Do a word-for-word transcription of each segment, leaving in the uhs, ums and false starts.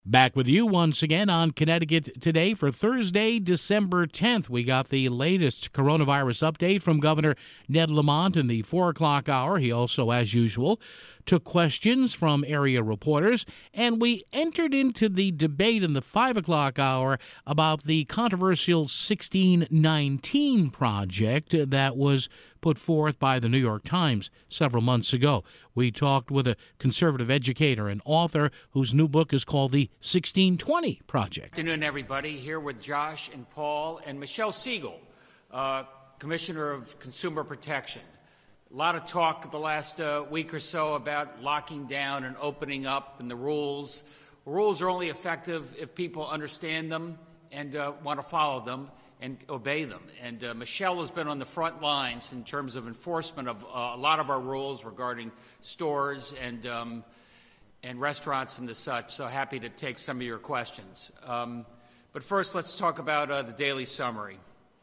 Back with you once again on Connecticut Today for Thursday, December tenth. We got the latest coronavirus update from Governor Ned Lamont in the four o'clock hour. He also, as usual, took questions from area reporters, and we entered into the debate in the five o'clock hour about the controversial sixteen nineteen project that was put forth by the New York Times several months ago. We talked with a conservative educator and author whose new book is called The sixteen twenty Project. Good afternoon, everybody. Here with Josh and Paul and Michelle Siegel, uh, Commissioner of Consumer Protection. A lot of talk the last uh, week or so about locking down and opening up and the rules. Rules are only effective if people understand them and uh, want to follow them and obey them. And uh, Michelle has been on the front lines in terms of enforcement of uh, a lot of our rules regarding stores and um, and restaurants and the such. So happy to take some of your questions. Um, but first, let's talk about uh, the daily summary.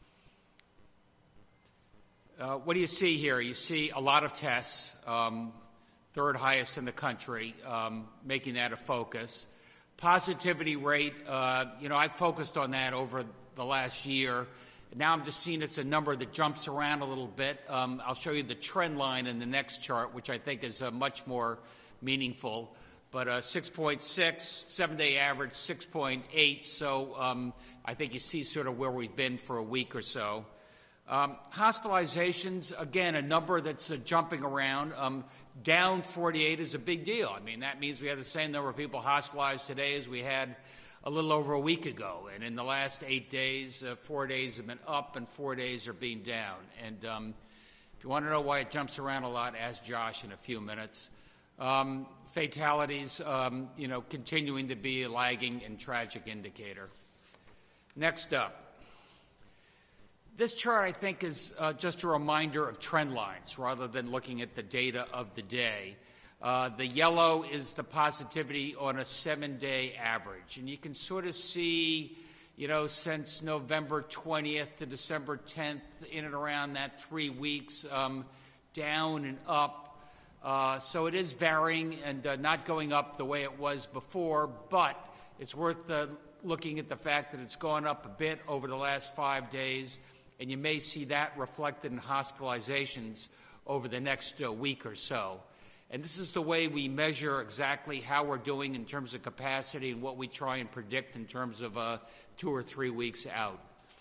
Uh, what do you see here? You see a lot of tests, um, third highest in the country, um, making that a focus. Positivity rate, uh, you know, I've focused on that over the last year. Now I'm just seeing it's a number that jumps around a little bit. Um, I'll show you the trend line in the next chart, which I think is uh, much more meaningful. But uh, six point six, seven-day average, six point eight. So um, I think you see sort of where we've been for a week or so. Um, hospitalizations, again, a number that's uh, jumping around. Um, down forty-eight is a big deal. I mean, that means we have the same number of people hospitalized today as we had a little over a week ago. And in the last eight days, uh, four days have been up and four days are being down. And um, if you want to know why it jumps around a lot, ask Josh in a few minutes. Um, fatalities, um, you know, continuing to be a lagging and tragic indicator. Next up. This chart, I think, is uh, just a reminder of trend lines rather than looking at the data of the day. Uh, the yellow is the positivity on a seven-day average. And you can sort of see, you know, since November twentieth to December tenth, in and around that three weeks, um, down and up. Uh, so it is varying and uh, not going up the way it was before, but it's worth uh, looking at the fact that it's gone up a bit over the last five days. And you may see that reflected in hospitalizations over the next uh, week or so. And this is the way we measure exactly how we're doing in terms of capacity and what we try and predict in terms of uh, two or three weeks out.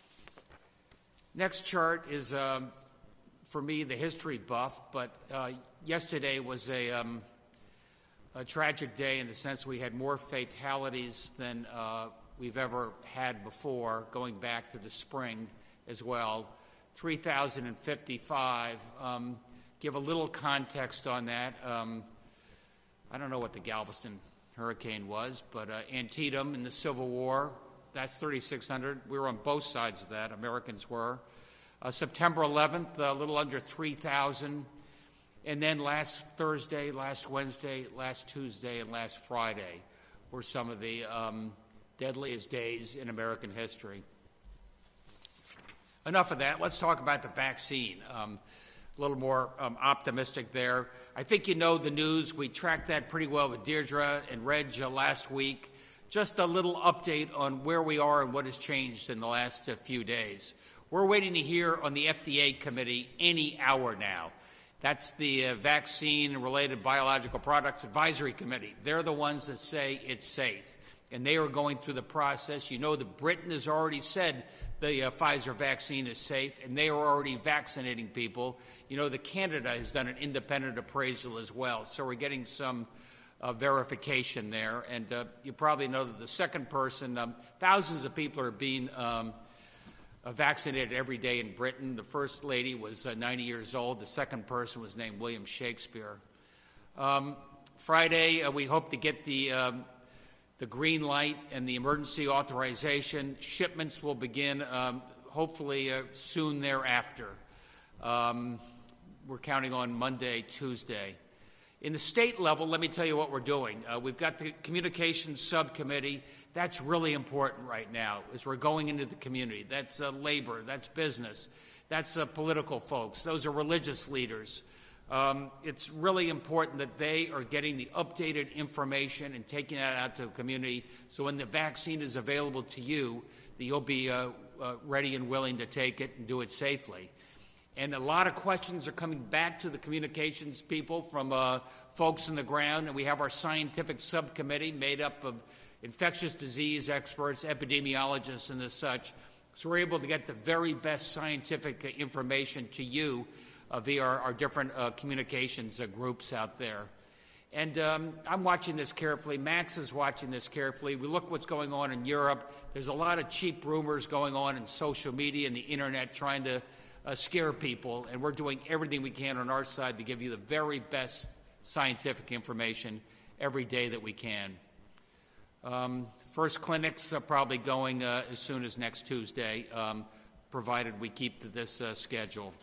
Next chart is, um, for me, the history buff, but uh, yesterday was a, um, a tragic day in the sense we had more fatalities than uh, we've ever had before, going back to the spring as well, three thousand fifty-five. Um, give a little context on that. Um, I don't know what the Galveston hurricane was, but uh, Antietam in the Civil War, that's thirty-six hundred. We were on both sides of that, Americans were. Uh, September eleventh, a little under three thousand. And then last Thursday, last Wednesday, last Tuesday, and last Friday were some of the um, deadliest days in American history. Enough of that. Let's talk about the vaccine. Um, a little more um, optimistic there. I think you know the news. We tracked that pretty well with Deirdre and Reg uh, last week. Just a little update on where we are and what has changed in the last uh, few days. We're waiting to hear on the F D A committee any hour now. That's the uh, Vaccine-Related Biological Products Advisory Committee. They're the ones that say it's safe. And they are going through the process. You know that Britain has already said the uh, Pfizer vaccine is safe, and they are already vaccinating people. You know that Canada has done an independent appraisal as well. So we're getting some uh, verification there. And uh, you probably know that the second person, um, thousands of people are being um, uh, vaccinated every day in Britain. The first lady was uh, ninety years old. The second person was named William Shakespeare. Um, Friday, uh, we hope to get the... Um, the green light and the emergency authorization. Shipments will begin um, hopefully uh, soon thereafter. Um, we're counting on Monday, Tuesday. In the state level, let me tell you what we're doing. Uh, we've got the communications subcommittee. That's really important right now as we're going into the community. That's uh, labor, that's business, that's uh, political folks, those are religious leaders. Um, it's really important that they are getting the updated information and taking that out to the community so when the vaccine is available to you, that you'll be uh, uh, ready and willing to take it and do it safely. And a lot of questions are coming back to the communications people from uh, folks on the ground, and we have our scientific subcommittee made up of infectious disease experts, epidemiologists, and as such. So we're able to get the very best scientific information to you uh, via our, our different uh, communications uh, groups out there. And um, I'm watching this carefully. Max is watching this carefully. We look what's going on in Europe. There's a lot of cheap rumors going on in social media and the internet trying to uh, scare people, and we're doing everything we can on our side to give you the very best scientific information every day that we can. Um, first clinics are probably going uh, as soon as next Tuesday, um, provided we keep to this uh, schedule.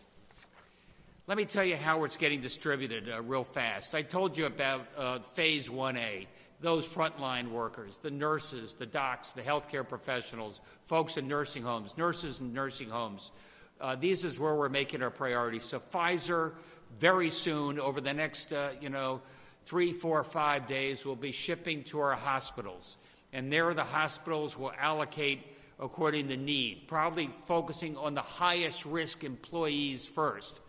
Let me tell you how it's getting distributed uh, real fast. I told you about uh, Phase one A, those frontline workers, the nurses, the docs, the healthcare professionals, folks in nursing homes, nurses in nursing homes. Uh, these is where we're making our priorities. So Pfizer, very soon, over the next, uh, you know, three, four, five days, will be shipping to our hospitals. And there the hospitals will allocate according to need, probably focusing on the highest risk employees first.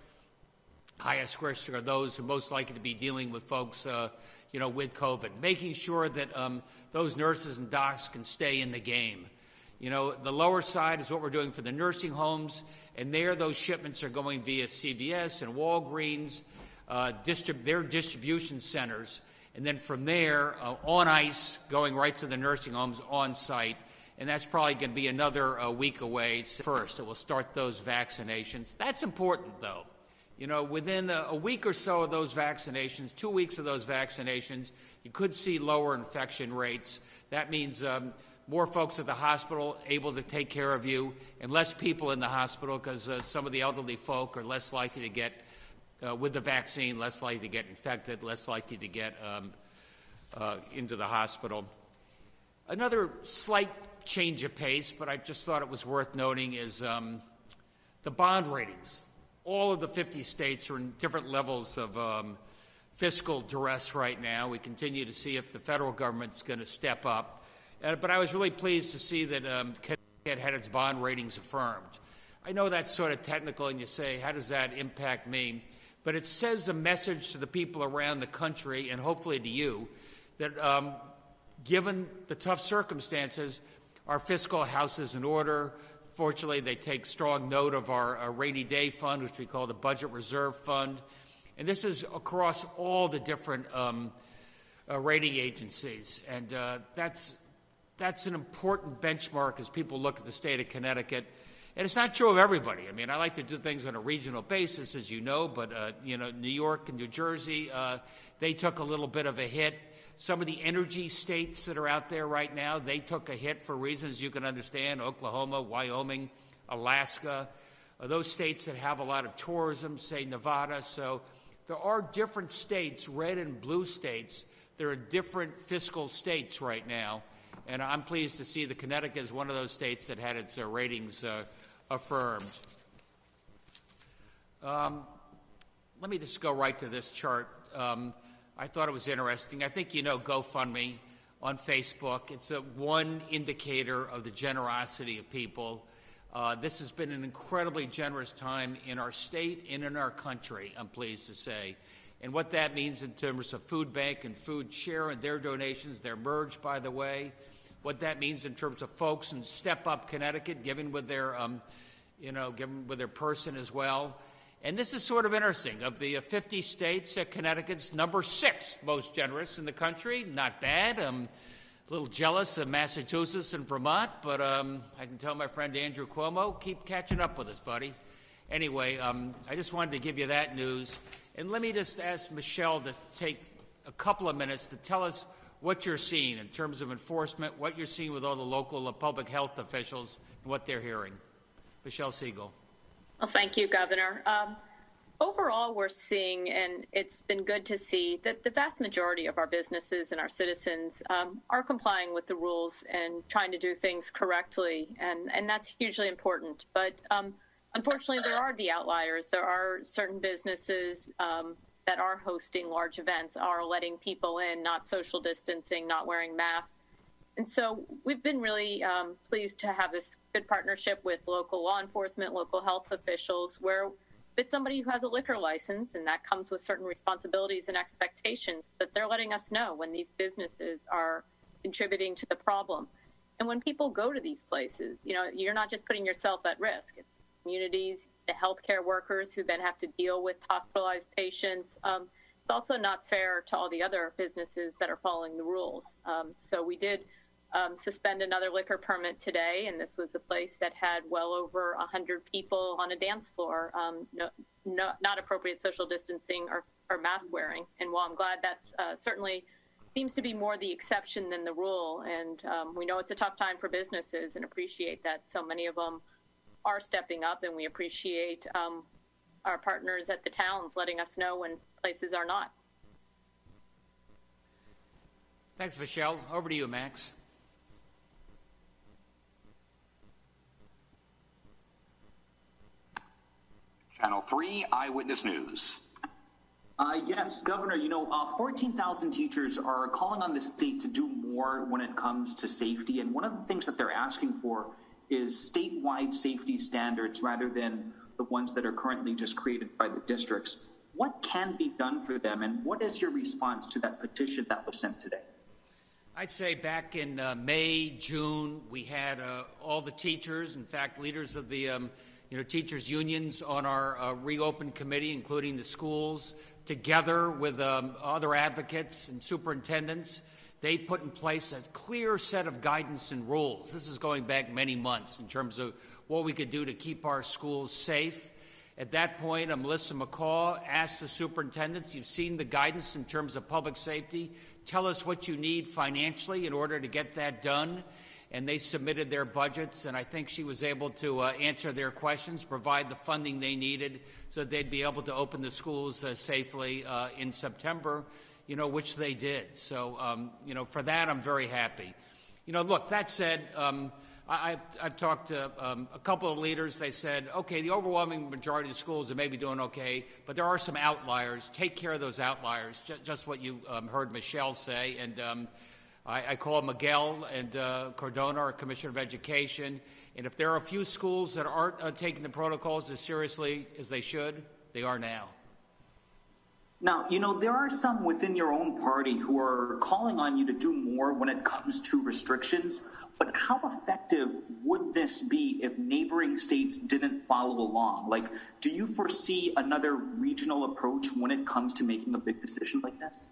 Highest risk are those who are most likely to be dealing with folks, uh, you know, with COVID, making sure that um, those nurses and docs can stay in the game. You know, the lower side is what we're doing for the nursing homes, and there those shipments are going via C V S and Walgreens, uh, distrib- their distribution centers, and then from there, uh, on ice, going right to the nursing homes on site, and that's probably going to be another uh, week away first, so we'll start those vaccinations. That's important, though. You know, within a, a week or so of those vaccinations, two weeks of those vaccinations, you could see lower infection rates. That means um, more folks at the hospital able to take care of you, and less people in the hospital because uh, some of the elderly folk are less likely to get, uh, with the vaccine, less likely to get infected, less likely to get um, uh, into the hospital. Another slight change of pace, but I just thought it was worth noting, is um, the bond ratings. All of the fifty states are in different levels of um, fiscal duress right now. We continue to see if the federal government's going to step up. Uh, but I was really pleased to see that um, Connecticut had its bond ratings affirmed. I know that's sort of technical, and you say, how does that impact me? But it says a message to the people around the country, and hopefully to you, that um, given the tough circumstances, our fiscal house is in order. Fortunately, they take strong note of our, our rainy day fund, which we call the Budget Reserve Fund. And this is across all the different um, uh, rating agencies. And uh, that's, that's an important benchmark as people look at the state of Connecticut. And it's not true of everybody. I mean, I like to do things on a regional basis, as you know, but, uh, you know, New York and New Jersey, uh, they took a little bit of a hit. Some of the energy states that are out there right now, they took a hit for reasons you can understand. Oklahoma, Wyoming, Alaska, uh, those states that have a lot of tourism, say Nevada. So there are different states, red and blue states. There are different fiscal states right now. And I'm pleased to see that Connecticut is one of those states that had its uh, ratings uh, affirmed. Um, let me just go right to this chart. Um, I thought it was interesting. I think you know GoFundMe on Facebook. It's a one indicator of the generosity of people. Uh, this has been an incredibly generous time in our state and in our country, I'm pleased to say. And what that means in terms of Food Bank and Food Share and their donations, they're merged, by the way. What that means in terms of folks in Step Up Connecticut, given with their, um, you know, given with their person as well. And this is sort of interesting. Of the fifty states, uh, Connecticut's number six most generous in the country. Not bad. I'm a little jealous of Massachusetts and Vermont, but um, I can tell my friend Andrew Cuomo, keep catching up with us, buddy. Anyway, um, I just wanted to give you that news. And let me just ask Michelle to take a couple of minutes to tell us what you're seeing in terms of enforcement, what you're seeing with all the local uh, public health officials, and what they're hearing. Michelle Siegel. Well, thank you, Governor. Um, overall, we're seeing, and it's been good to see, that the vast majority of our businesses and our citizens um, are complying with the rules and trying to do things correctly, and, and that's hugely important. But um, unfortunately, there are the outliers. There are certain businesses um, that are hosting large events are letting people in, not social distancing, not wearing masks. And so we've been really um, pleased to have this good partnership with local law enforcement, local health officials, where if it's somebody who has a liquor license, and that comes with certain responsibilities and expectations, that they're letting us know when these businesses are contributing to the problem. And when people go to these places, you know, you're not just putting yourself at risk. It's communities, the healthcare workers who then have to deal with hospitalized patients. Um, it's also not fair to all the other businesses that are following the rules. Um, so we did um, suspend another liquor permit today, and this was a place that had well over one hundred people on a dance floor, um, no, no, not appropriate social distancing or, or mask wearing. And while I'm glad that's uh, certainly seems to be more the exception than the rule, and um, we know it's a tough time for businesses and appreciate that so many of them are stepping up, and we appreciate um, our partners at the towns letting us know when places are not. Thanks, Michelle. Over to you, Max. Channel three Eyewitness News. Uh, yes, Governor, you know, uh, fourteen thousand teachers are calling on the state to do more when it comes to safety. And one of the things that they're asking for is statewide safety standards rather than the ones that are currently just created by the districts. What can be done for them, and what is your response to that petition that was sent today? I'd say back in uh, May, June, we had uh, all the teachers, in fact, leaders of the um, you know, teachers' unions on our uh, reopen committee, including the schools, together with um, other advocates and superintendents. They put in place a clear set of guidance and rules. This is going back many months in terms of what we could do to keep our schools safe. At that point, uh, Melissa McCaw asked the superintendents, you've seen the guidance in terms of public safety. Tell us what you need financially in order to get that done. And they submitted their budgets, and I think she was able to uh, answer their questions, provide the funding they needed so that they'd be able to open the schools uh, safely uh, in September, you know, which they did. So, um, you know, for that, I'm very happy. You know, look, that said, um, I, I've, I've talked to um, a couple of leaders. They said, okay, the overwhelming majority of schools are maybe doing okay, but there are some outliers. Take care of those outliers, just, just what you um, heard Michelle say. And um, I, I called Miguel and uh, Cardona, our Commissioner of Education, and if there are a few schools that aren't uh, taking the protocols as seriously as they should, they are now. Now, you know, there are some within your own party who are calling on you to do more when it comes to restrictions, but how effective would this be if neighboring states didn't follow along? Like, do you foresee another regional approach when it comes to making a big decision like this?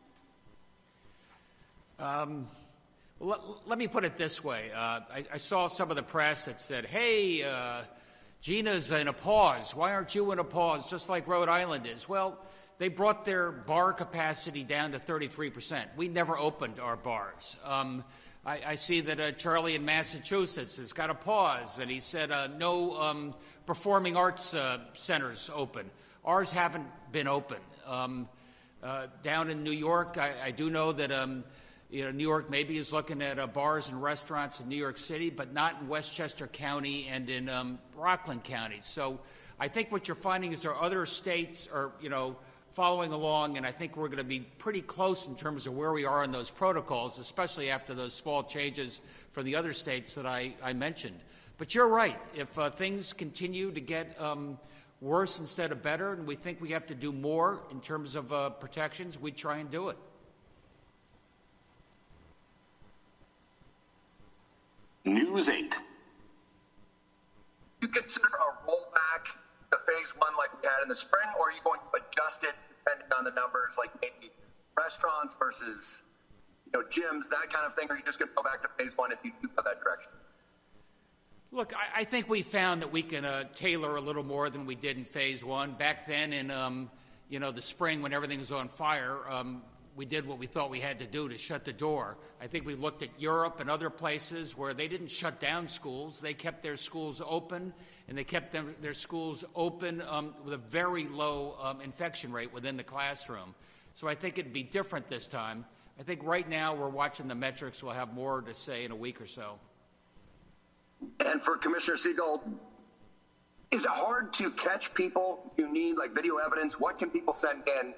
Um, let, let me put it this way. Uh, I, I saw some of the press that said, hey, uh, Gina's in a pause. Why aren't you in a pause, just like Rhode Island is? Well, they brought their bar capacity down to thirty-three percent. We never opened our bars. Um, I, I see that uh, Charlie in Massachusetts has got a pause, and he said uh, no um, performing arts uh, centers open. Ours haven't been open. Um, uh, down in New York, I, I do know that um, you know, New York maybe is looking at uh, bars and restaurants in New York City, but not in Westchester County and in um, Rockland County. So I think what you're finding is there are other states are, you know, following along, and I think we're going to be pretty close in terms of where we are in those protocols, especially after those small changes from the other states that I, I mentioned. But you're right. If uh, things continue to get um, worse instead of better, and we think we have to do more in terms of uh, protections, we try and do it. News eight. Do you consider a rollback to phase one like we had in the spring, or are you going to adjust it depending on the numbers, like maybe restaurants versus, you know, gyms, that kind of thing, or are you just going to go back to phase one if you do go that direction? Look, I, I think we found that we can uh, tailor a little more than we did in phase one. Back then in, um, you know, the spring when everything was on fire, um, we did what we thought we had to do to shut the door. I think we looked at Europe and other places where they didn't shut down schools. They kept their schools open, and they kept them, their schools open um, with a very low um, infection rate within the classroom. So I think it'd be different this time. I think right now we're watching the metrics. We'll have more to say in a week or so. And for Commissioner Siegel, is it hard to catch people you need, like video evidence? What can people send in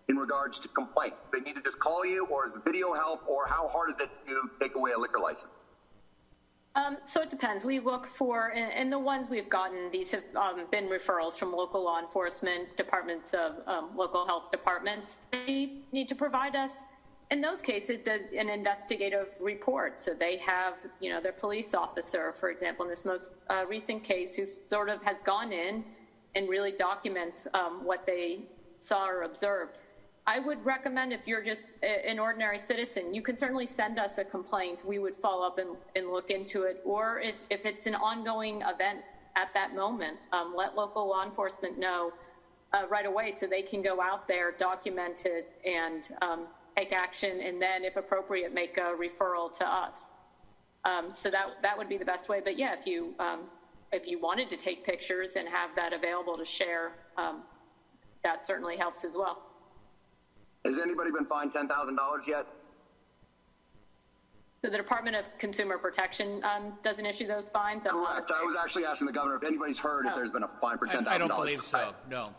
in regards to complaint? They need to just call you, or is the video help, or how hard is it to take away a liquor license? Um, so it depends. We look for, and, and the ones we've gotten, these have um, been referrals from local law enforcement, departments of um, local health departments. They need to provide us, in those cases, a, an investigative report. So they have, you know, their police officer, for example, in this most uh, recent case, who sort of has gone in and really documents um, what they saw or observed. I would recommend, if you're just a, an ordinary citizen, you can certainly send us a complaint. We would follow up and, and look into it. Or if, if it's an ongoing event at that moment, um, let local law enforcement know uh, right away so they can go out there, document it, and um, take action, and then, if appropriate, make a referral to us. Um, so that that would be the best way. But yeah, if you um, if you wanted to take pictures and have that available to share, um, that certainly helps as well. Has anybody been fined ten thousand dollars yet? So the Department of Consumer Protection um, doesn't issue those fines? Correct. I was actually asking the governor if anybody's heard oh. if there's been a fine for ten thousand dollars. I, I don't believe so, no.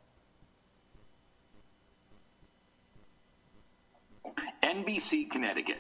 N B C Connecticut.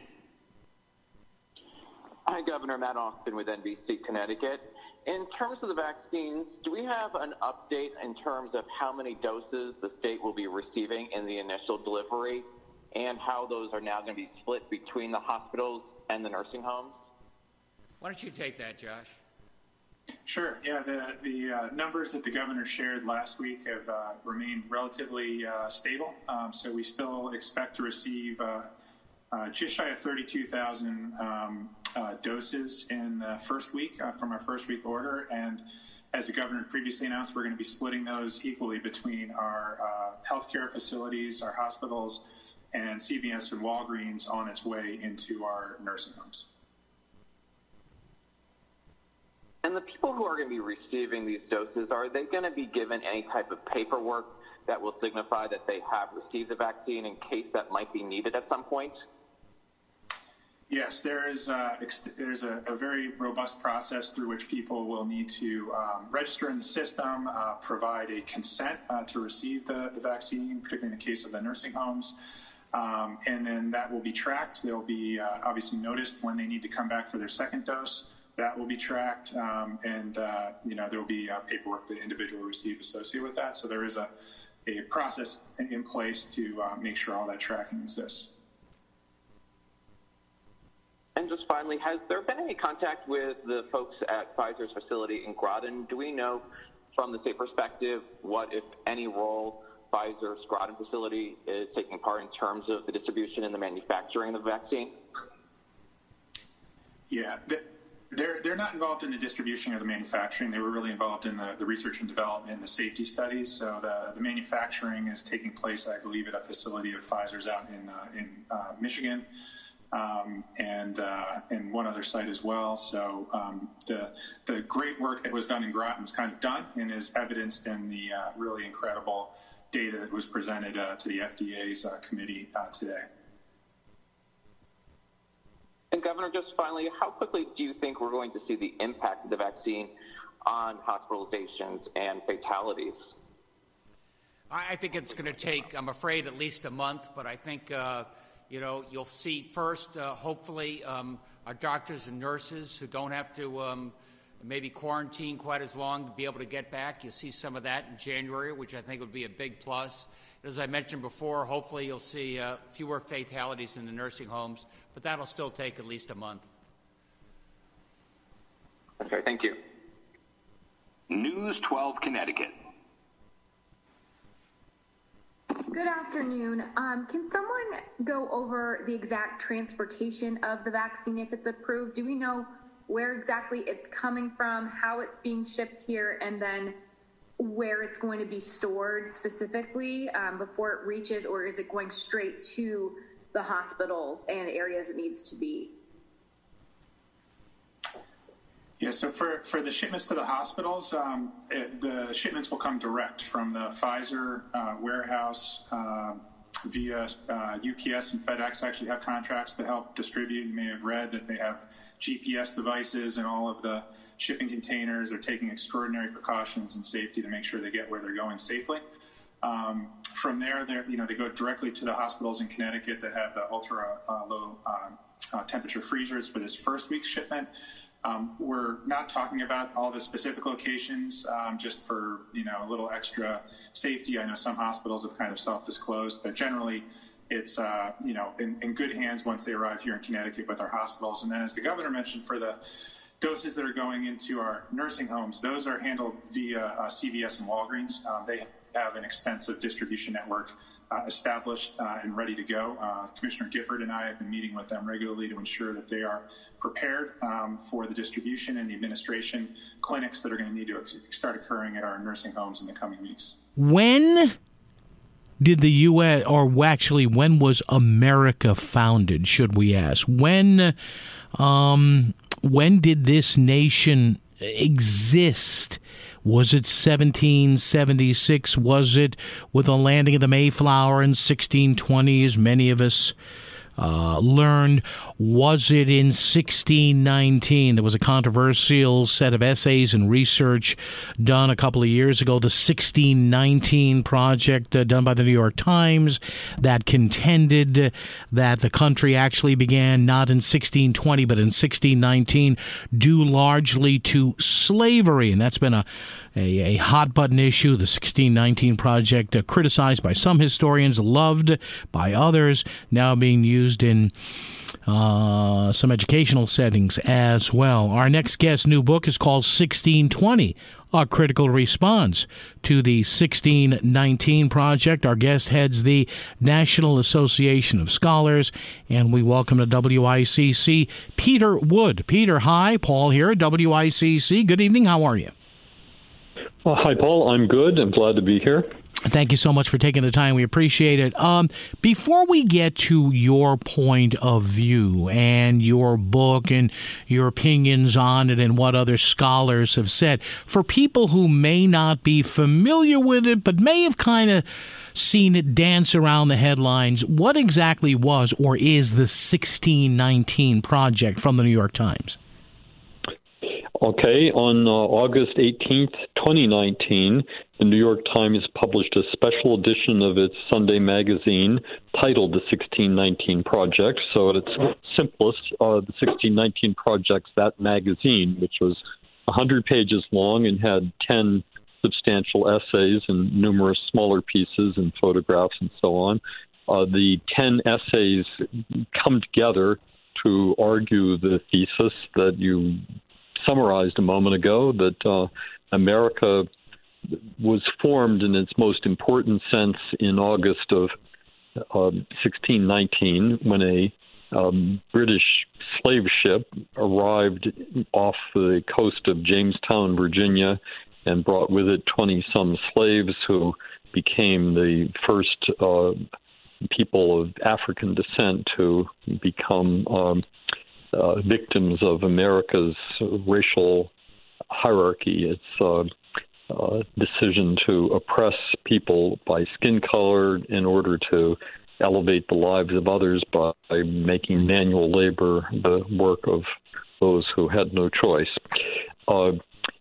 Hi, Governor Matt Austin with N B C Connecticut. In terms of the vaccines, do we have an update in terms of how many doses the state will be receiving in the initial delivery and how those are now going to be split between the hospitals and the nursing homes? Why don't you take that, Josh? Sure. Yeah, the, the uh, numbers that the governor shared last week have uh, remained relatively uh, stable. Um, so we still expect to receive uh, uh, just shy of thirty-two thousand um, uh, doses in the first week uh, from our first week order. And as the governor previously announced, we're going to be splitting those equally between our uh, healthcare facilities, our hospitals, and C V S and Walgreens on its way into our nursing homes. And the people who are going to be receiving these doses, are they going to be given any type of paperwork that will signify that they have received the vaccine in case that might be needed at some point? Yes, there is uh, ex- there's a, a very robust process through which people will need to um, register in the system, uh, provide a consent uh, to receive the, the vaccine, particularly in the case of the nursing homes. Um, and then that will be tracked. They'll be uh, obviously noticed when they need to come back for their second dose. That will be tracked, um, and uh, you know there will be uh, paperwork that the individual will receive associated with that. So there is a, a process in place to uh, make sure all that tracking exists. And just finally, has there been any contact with the folks at Pfizer's facility in Groton? Do we know from the state perspective what, if any, role Pfizer's Groton facility is taking part in terms of the distribution and the manufacturing of the vaccine? Yeah. The- They're they're not involved in the distribution or the manufacturing. They were really involved in the, the research and development and the safety studies. So the, the manufacturing is taking place, I believe, at a facility of Pfizer's out in uh, in uh, Michigan, um, and uh, and one other site as well. So um, the the great work that was done in Groton is kind of done and is evidenced in the uh, really incredible data that was presented uh, to the F D A's uh, committee uh, today. And Governor, just finally, how quickly do you think we're going to see the impact of the vaccine on hospitalizations and fatalities? I think it's going to take, I'm afraid, at least a month, but I think, uh, you know, you'll see first, uh, hopefully, um, our doctors and nurses who don't have to um, maybe quarantine quite as long to be able to get back. You'll see some of that in January, which I think would be a big plus. As I mentioned before, hopefully you'll see uh, fewer fatalities in the nursing homes, but that'll still take at least a month. Okay, thank you. News twelve Connecticut. Good afternoon. Um, can someone go over the exact transportation of the vaccine if it's approved? Do we know where exactly it's coming from, how it's being shipped here, and then where it's going to be stored specifically um, before it reaches, or is it going straight to the hospitals and areas it needs to be? Yeah, so for, for the shipments to the hospitals, um, it, the shipments will come direct from the Pfizer uh, warehouse uh, via uh, U P S and FedEx actually have contracts to help distribute. You may have read that they have G P S devices in all of the shipping containers. They're taking extraordinary precautions and safety to make sure they get where they're going safely. Um, from there, you know, they go directly to the hospitals in Connecticut that have the ultra uh, low uh, uh, temperature freezers for this first week's shipment. Um, we're not talking about all the specific locations, um, just for, you know, a little extra safety. I know some hospitals have kind of self-disclosed, but generally it's, uh, you know, in, in good hands once they arrive here in Connecticut with our hospitals. And then, as the governor mentioned, for the doses that are going into our nursing homes, those are handled via uh, C V S and Walgreens. Um, they have an extensive distribution network uh, established uh, and ready to go. Uh, Commissioner Gifford and I have been meeting with them regularly to ensure that they are prepared um, for the distribution and the administration clinics that are going to need to ex- start occurring at our nursing homes in the coming weeks. When did the U S, or actually, when was America founded, should we ask? When, um, when did this nation exist? Was it seventeen seventy-six? Was it with the landing of the Mayflower in sixteen twenty, as many of us uh, learned? Was it in sixteen nineteen? There was a controversial set of essays and research done a couple of years ago, the sixteen nineteen Project, uh, done by the New York Times, that contended that the country actually began not in sixteen twenty but in sixteen nineteen, due largely to slavery. And that's been a A, a hot-button issue, the sixteen nineteen Project, uh, criticized by some historians, loved by others, now being used in uh, some educational settings as well. Our next guest's new book is called sixteen twenty, A Critical Response to the sixteen nineteen Project. Our guest heads the National Association of Scholars, and we welcome to W I C C Peter Wood. Peter, hi. Paul here at W I C C. Good evening. How are you? Uh, hi, Paul. I'm good. I'm glad to be here. Thank you so much for taking the time. We appreciate it. Um, before we get to your point of view and your book and your opinions on it and what other scholars have said, for people who may not be familiar with it but may have kind of seen it dance around the headlines, what exactly was or is the sixteen nineteen Project from the New York Times? Okay, on uh, August eighteenth, twenty nineteen, the New York Times published a special edition of its Sunday magazine titled The sixteen nineteen Project. So at its simplest, uh, the sixteen nineteen Project's that magazine, which was one hundred pages long and had ten substantial essays and numerous smaller pieces and photographs and so on. Uh, the ten essays come together to argue the thesis that you summarized a moment ago, that uh, America was formed in its most important sense in August of uh, sixteen nineteen, when a um, British slave ship arrived off the coast of Jamestown, Virginia, and brought with it twenty-some slaves who became the first uh, people of African descent to become um, Uh, victims of America's racial hierarchy, its uh, uh, decision to oppress people by skin color in order to elevate the lives of others by making manual labor the work of those who had no choice. Uh,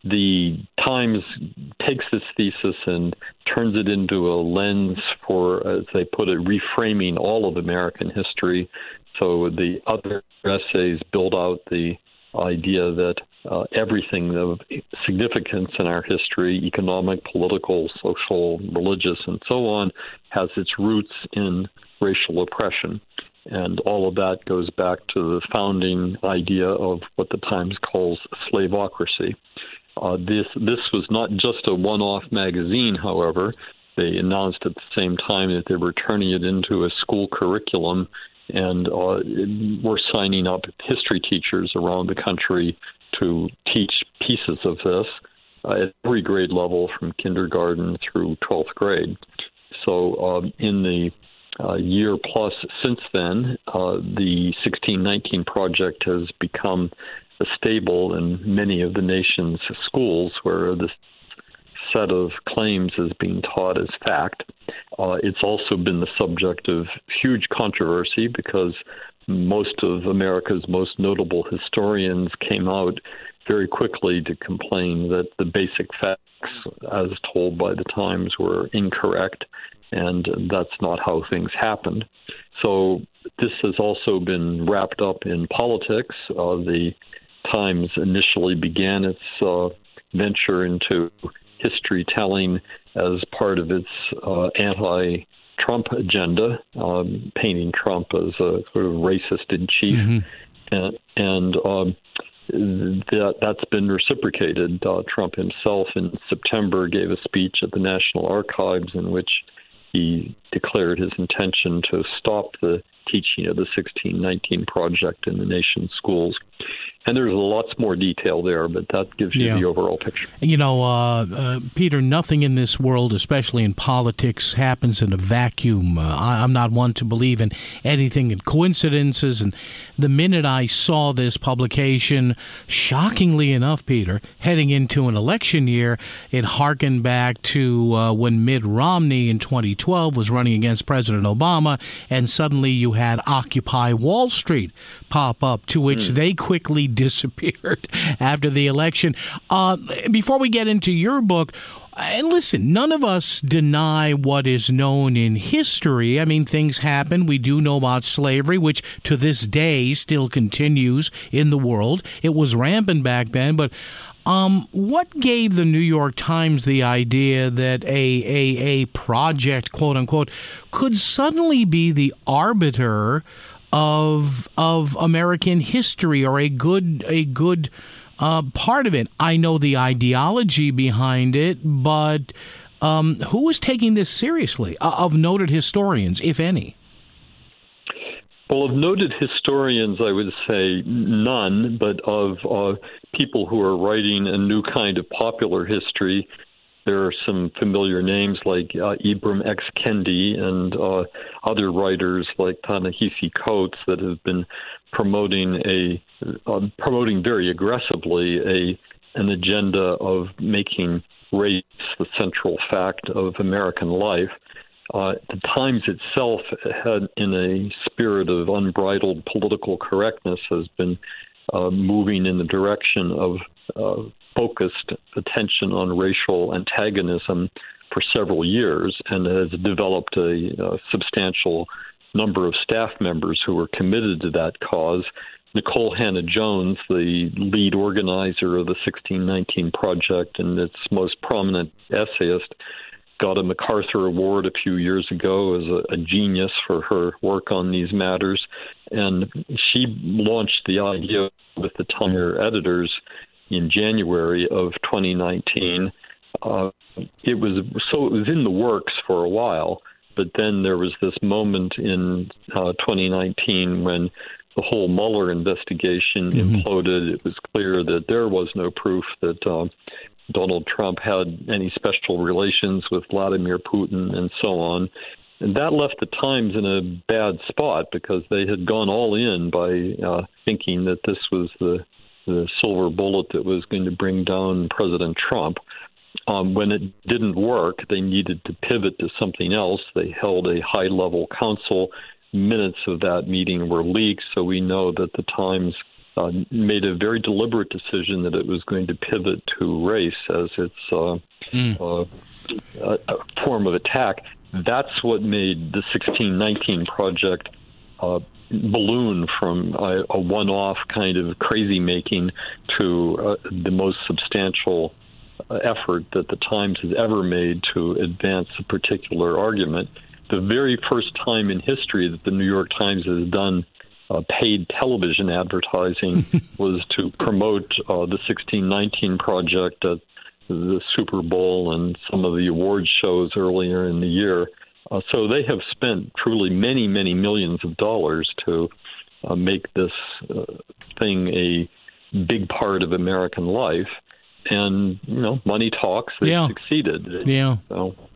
the Times takes this thesis and turns it into a lens for, as they put it, reframing all of American history. So the other essays build out the idea that uh, everything of significance in our history, economic, political, social, religious, and so on, has its roots in racial oppression. And all of that goes back to the founding idea of what the Times calls slaveocracy. Uh, this this was not just a one-off magazine, however. They announced at the same time that they were turning it into a school curriculum, and uh, we're signing up history teachers around the country to teach pieces of this uh, at every grade level, from kindergarten through twelfth grade. So um, in the uh, year plus since then, uh, the sixteen nineteen Project has become a staple in many of the nation's schools, where this set of claims is being taught as fact. Uh, it's also been the subject of huge controversy because most of America's most notable historians came out very quickly to complain that the basic facts as told by the Times, were incorrect, and that's not how things happened. So this has also been wrapped up in politics. Uh, the Times initially began its uh, venture into history telling as part of its uh, anti-Trump agenda, um, painting Trump as a sort of racist in chief. Mm-hmm. And, and um, that, that's been reciprocated. Uh, Trump himself in September gave a speech at the National Archives in which he declared his intention to stop the teaching of the sixteen nineteen Project in the nation's schools. And there's lots more detail there, but that gives you yeah. the overall picture. You know, uh, uh, Peter, nothing in this world, especially in politics, happens in a vacuum. Uh, I, I'm not one to believe in anything in coincidences. And the minute I saw this publication, shockingly enough, Peter, heading into an election year, it harkened back to uh, when Mitt Romney in twenty twelve was running against President Obama, and suddenly you had Occupy Wall Street pop up, to which mm. they quickly disappeared after the election. Uh, before we get into your book, and listen, none of us deny what is known in history. I mean, things happen. We do know about slavery, which to this day still continues in the world. It was rampant back then, but Um, what gave the New York Times the idea that a, a, a project, quote unquote, could suddenly be the arbiter of of American history, or a good a good uh, part of it? I know the ideology behind it, but um, who is taking this seriously uh, of noted historians, if any? Well, of noted historians, I would say none, but of uh, people who are writing a new kind of popular history, there are some familiar names like uh, Ibram X. Kendi and uh, other writers like Ta-Nehisi Coates that have been promoting a uh, promoting very aggressively a an agenda of making race the central fact of American life. Uh, the Times itself, had, in a spirit of unbridled political correctness, has been uh, moving in the direction of uh, focused attention on racial antagonism for several years, and has developed a, a substantial number of staff members who are committed to that cause. Nicole Hannah-Jones, the lead organizer of the sixteen nineteen Project and its most prominent essayist, got a MacArthur Award a few years ago as a, a genius for her work on these matters. And she launched the idea with the Times editors in January of twenty nineteen. Uh, it was so it was in the works for a while, but then there was this moment in uh, twenty nineteen when the whole Mueller investigation mm-hmm. imploded. It was clear that there was no proof that uh, Donald Trump had any special relations with Vladimir Putin and so on. And that left the Times in a bad spot because they had gone all in by uh, thinking that this was the, the silver bullet that was going to bring down President Trump. Um, when it didn't work, they needed to pivot to something else. They held a high-level council. Minutes of that meeting were leaked, so we know that the Times Uh, made a very deliberate decision that it was going to pivot to race as its uh, mm. uh, a, a form of attack. That's what made the sixteen nineteen Project uh, balloon from a, a one-off kind of crazy-making to uh, the most substantial uh, effort that the Times has ever made to advance a particular argument. The very first time in history that the New York Times has done Uh, paid television advertising was to promote uh, the sixteen nineteen Project at the Super Bowl and some of the award shows earlier in the year. Uh, so they have spent truly many, many millions of dollars to uh, make this uh, thing a big part of American life. And, you know, money talks. They yeah. succeeded. Yeah. So.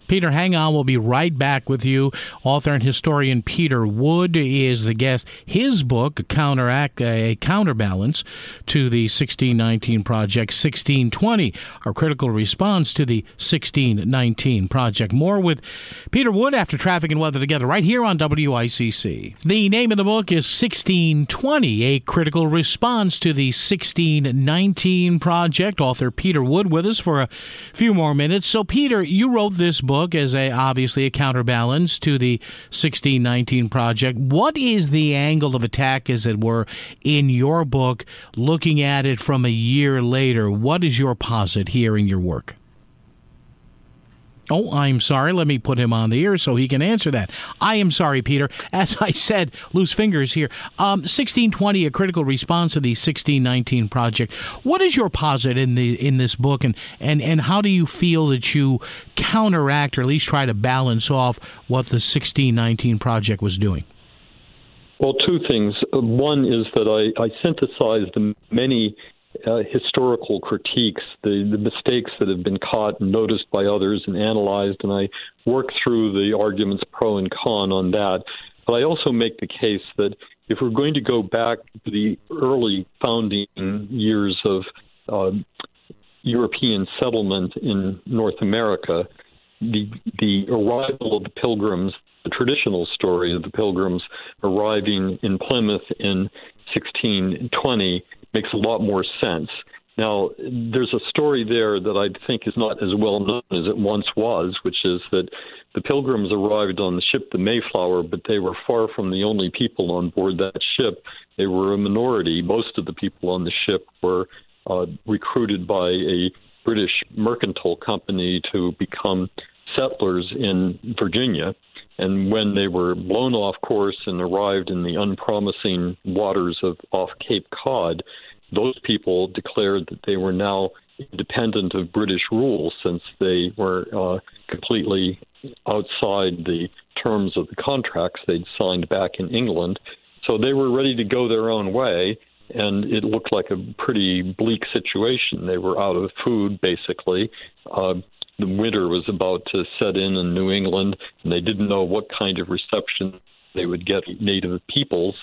Peter, hang on. We'll be right back with you. Author and historian Peter Wood is the guest. His book, a counteract, a counterbalance to the sixteen nineteen Project, sixteen twenty, our critical response to the sixteen nineteen Project. More with Peter Wood after Traffic and Weather Together right here on W I C C. The name of the book is sixteen twenty, a critical response to the sixteen nineteen Project. Author Peter Wood with us for a few more minutes. So, Peter, you wrote this book as a obviously a counterbalance to the sixteen nineteen Project. What is the angle of attack, as it were, in your book, looking at it from a year later? What is your posit here in your work? Oh, I'm sorry. Let me put him on the air so he can answer that. I am sorry, Peter. As I said, loose fingers here. Um, sixteen twenty, a critical response to the sixteen nineteen Project. What is your posit in the in this book, and, and, and how do you feel that you counteract or at least try to balance off what the sixteen nineteen Project was doing? Well, two things. One is that I, I synthesized many Uh, historical critiques, the, the mistakes that have been caught and noticed by others and analyzed, and I work through the arguments pro and con on that. But I also make the case that if we're going to go back to the early founding years of uh, European settlement in North America, the the arrival of the Pilgrims, the traditional story of the Pilgrims arriving in Plymouth in sixteen twenty, makes a lot more sense. Now, there's a story there that I think is not as well known as it once was, which is that the Pilgrims arrived on the ship the Mayflower, but they were far from the only people on board that ship. They were a minority. Most of the people on the ship were uh, recruited by a British mercantile company to become settlers in Virginia. And when they were blown off course and arrived in the unpromising waters of off Cape Cod, those people declared that they were now independent of British rule, since they were uh, completely outside the terms of the contracts they'd signed back in England. So they were ready to go their own way, and it looked like a pretty bleak situation. They were out of food, basically. Uh, The winter was about to set in in New England, and they didn't know what kind of reception they would get from native peoples.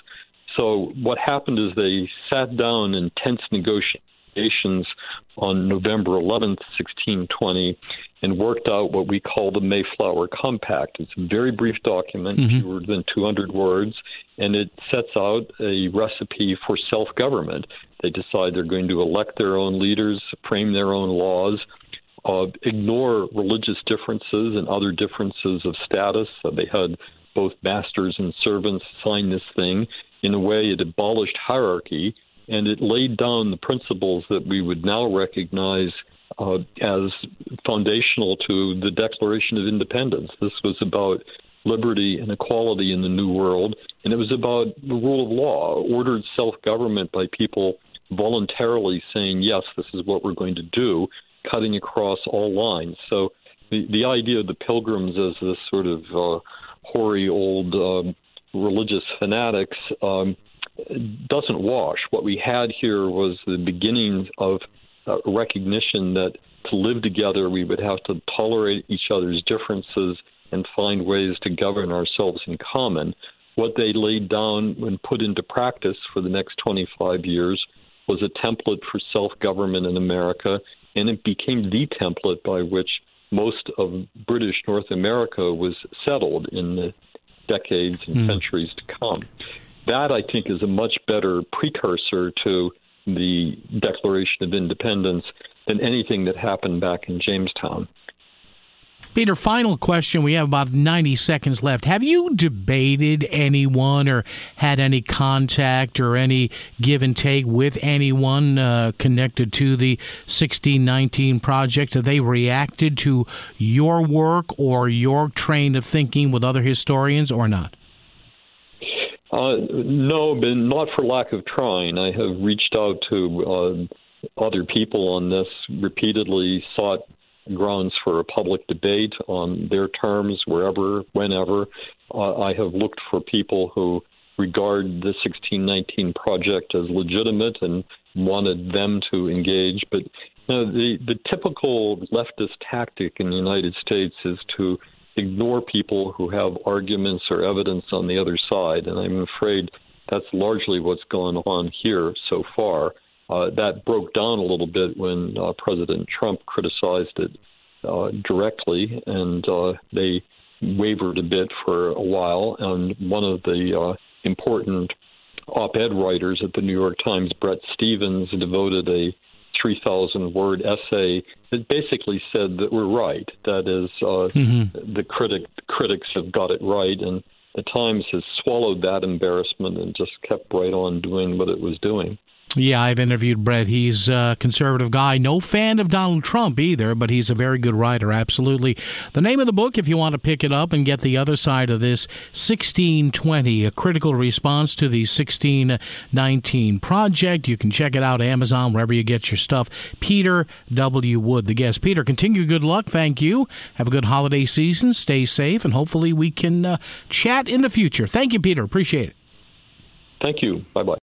So what happened is they sat down in tense negotiations on November eleventh, sixteen twenty, and worked out what we call the Mayflower Compact. It's a very brief document, mm-hmm. fewer than two hundred words, and it sets out a recipe for self-government. They decide they're going to elect their own leaders, frame their own laws, Uh, ignore religious differences and other differences of status. So they had both masters and servants sign this thing. In a way, it abolished hierarchy, and it laid down the principles that we would now recognize uh, as foundational to the Declaration of Independence. This was about liberty and equality in the New World, and it was about the rule of law, ordered self-government by people voluntarily saying, yes, this is what we're going to do, cutting across all lines. So the, the idea of the Pilgrims as this sort of uh, hoary old um, religious fanatics um, doesn't wash. What we had here was the beginning of a recognition that to live together we would have to tolerate each other's differences and find ways to govern ourselves in common. What they laid down and put into practice for the next twenty-five years was a template for self-government in America, and it became the template by which most of British North America was settled in the decades and mm. centuries to come. That, I think, is a much better precursor to the Declaration of Independence than anything that happened back in Jamestown. Peter, final question. We have about ninety seconds left. Have you debated anyone or had any contact or any give and take with anyone uh, connected to the sixteen nineteen Project? Have they reacted to your work or your train of thinking with other historians or not? Uh, no, but not for lack of trying. I have reached out to uh, other people on this, repeatedly sought grounds for a public debate on their terms, wherever, whenever. Uh, I have looked for people who regard the sixteen nineteen Project as legitimate and wanted them to engage. But Now, the, the typical leftist tactic in the United States is to ignore people who have arguments or evidence on the other side, and I'm afraid that's largely what's gone on here so far. Uh, that broke down a little bit when uh, President Trump criticized it uh, directly, and uh, they wavered a bit for a while. And one of the uh, important op-ed writers at the New York Times, Bret Stephens, devoted a three thousand word essay that basically said that we're right. That is, uh, mm-hmm. the critic critics have got it right, and the Times has swallowed that embarrassment and just kept right on doing what it was doing. Yeah, I've interviewed Bret. He's a conservative guy. No fan of Donald Trump either, but he's a very good writer, absolutely. The name of the book, if you want to pick it up and get the other side of this, sixteen twenty, A Critical Response to the sixteen nineteen Project. You can check it out, Amazon, wherever you get your stuff. Peter W. Wood, the guest. Peter, continue good luck. Thank you. Have a good holiday season. Stay safe, and hopefully we can uh, chat in the future. Thank you, Peter. Appreciate it. Thank you. Bye-bye.